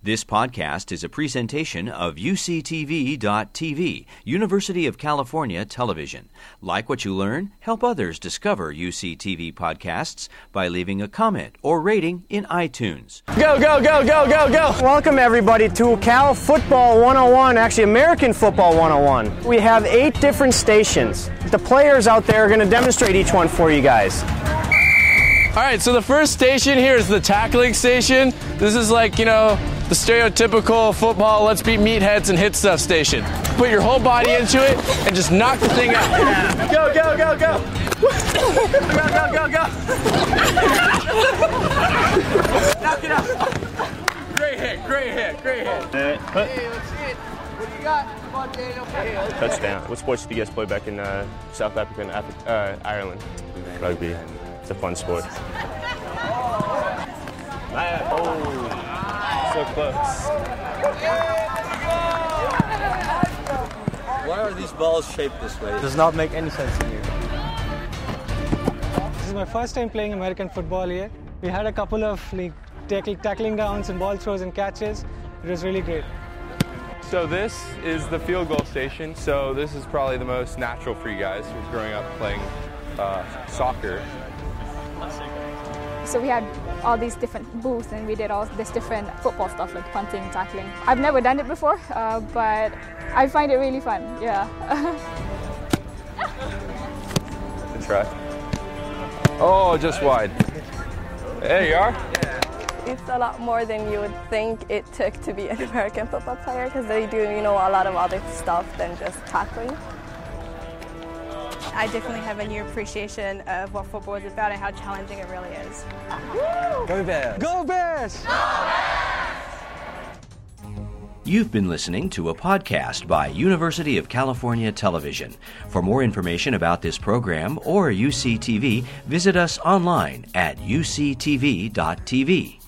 This podcast is a presentation of UCTV.tv, University of California Television. Like what you learn? Help others discover UCTV podcasts by leaving a comment or rating in iTunes. Go, go, go, go, go, go! Welcome everybody to Cal Football 101, actually American Football 101. We have 8 different stations. The players out there are going to demonstrate each one for you guys. All right, so the first station here is the tackling station. This is like, the stereotypical football, let's beat meatheads and hit stuff station. Put your whole body into it and just knock the thing out. Yeah. Go, go, go, go! Go, go, go, go! Knock it out! Great hit, great hit, great hit. Hey, let's see it. What do you got? Come on, Daniel. Touchdown. What sports do you guys play back in South Africa and Ireland? Rugby. It's a fun sport. So close. Why are these balls shaped this way? Does not make any sense to me. This is my first time playing American football here. We had a couple of tackling downs and ball throws and catches. It was really great. So this is the field goal station. So this is probably the most natural for you guys who's growing up playing soccer. So we had all these different booths and we did all this different football stuff like punting, tackling. I've never done it before, but I find it really fun, yeah. Good try. Oh, just wide. There you are. It's a lot more than you would think it took to be an American football player because they do, a lot of other stuff than just tackling. I definitely have a new appreciation of what football is about and how challenging it really is. Go Bears! Go Bears! You've been listening to a podcast by University of California Television. For more information about this program or UCTV, visit us online at uctv.tv.